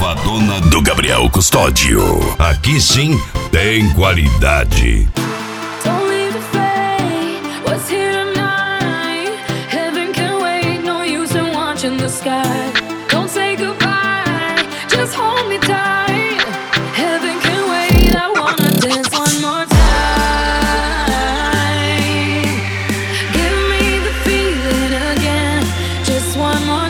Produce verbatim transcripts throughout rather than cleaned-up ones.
Provadona do Gabriel Custódio. Aqui sim tem qualidade. The sky. Don't say goodbye, just hold me tight. Heaven can wait, I wanna dance one more time. Give me the feeling again, just one more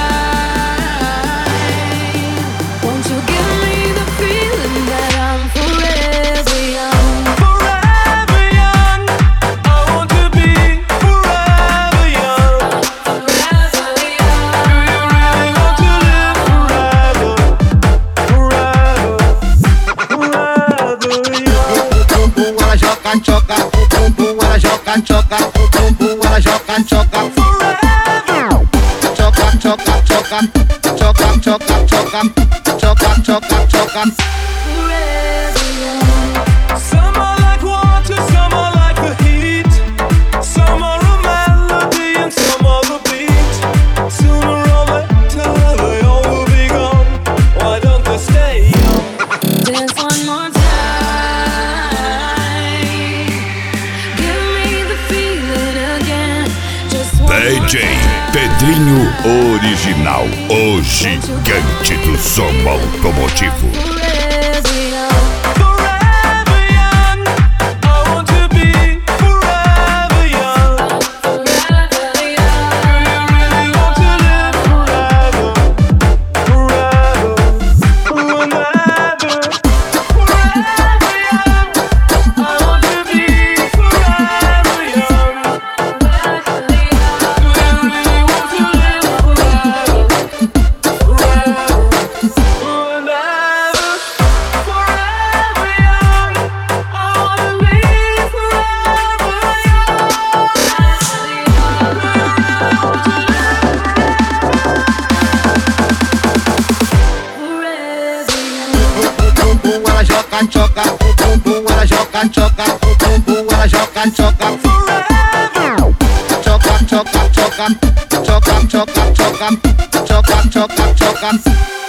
time. Won't you give me the feeling that I'm forever young? Forever young, I want to be forever young. Forever choca, o bumbum ela joga, choca, o bumbum ela joga, choca. Choca, choca, choca, choca, choca, choca, choca, choca, choca. Some are like water, some are like the heat. Some are a melody and some are the beat. Sooner or later they all will be gone. Why don't they stay young? Dance one more time. D J Pedrinho Original, o gigante do som automotivo. Choca, o bumbum ela joga, choca, o bumbum ela joga, choca. Choca, choca, choca, choca, choca, choca, choca, choca, choca.